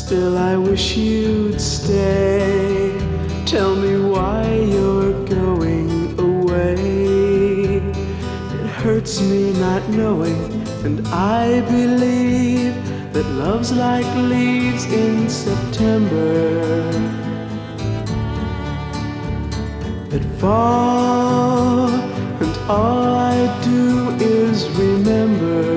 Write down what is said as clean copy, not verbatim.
Still I wish you'd stay. Tell me why you're going away. It hurts me not knowing, and I believe that love's like leaves in September that fall, and all I do is remember